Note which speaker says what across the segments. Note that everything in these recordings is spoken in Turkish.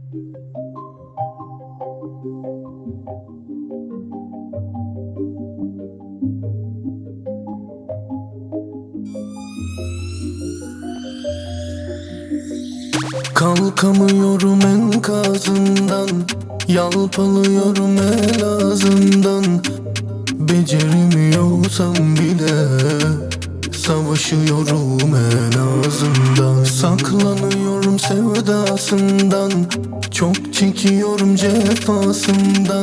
Speaker 1: Kalkamıyorum enkazından, yalpalıyorum el ağzından. Beceremiyorsam bile savaşıyorum en azından. Saklanıyorum sevdasından, çok çekiyorum cefasından.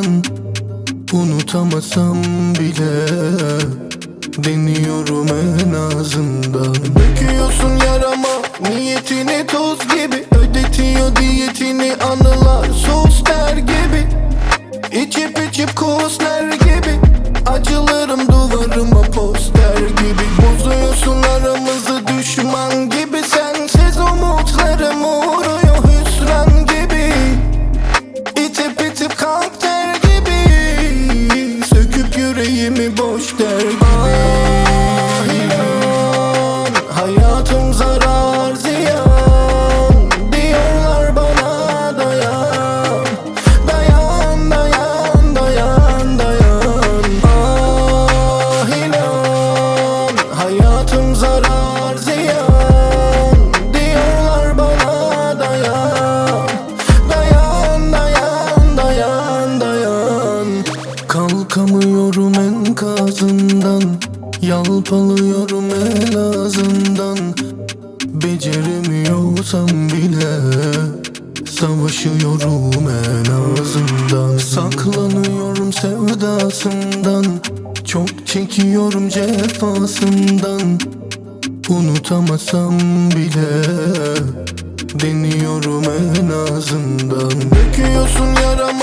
Speaker 1: Unutamasam bile deniyorum en azından. Döküyorsun yarama niyetini toz gibi, ödetiyor diyetini anılar sosler gibi. İçip içip kusler gibi, acılarım duvarıma poster gibi. Bozuyorsun aramızı düşman gibi, sensiz umutlarım uğruyor hüsran gibi. İtip itip kalk der gibi, söküp yüreğimi boş der gibi. Ah inan, hayatım zarar ziyan, diyorlar bana dayan. Dayan, dayan, dayan, dayan. Ah inan, hayatım zarar ziyan, diyorlar bana dayan. Dayan, dayan, dayan, dayan. Kalkamıyorum enkazından, yalpalıyorum el ağzından. Beceremiyorsam bile savaşıyorum en azından. Saklanıyorum sevdasından, çok çekiyorum cefasından. Unutamasam bile deniyorum en azından. Döküyorsun yaramı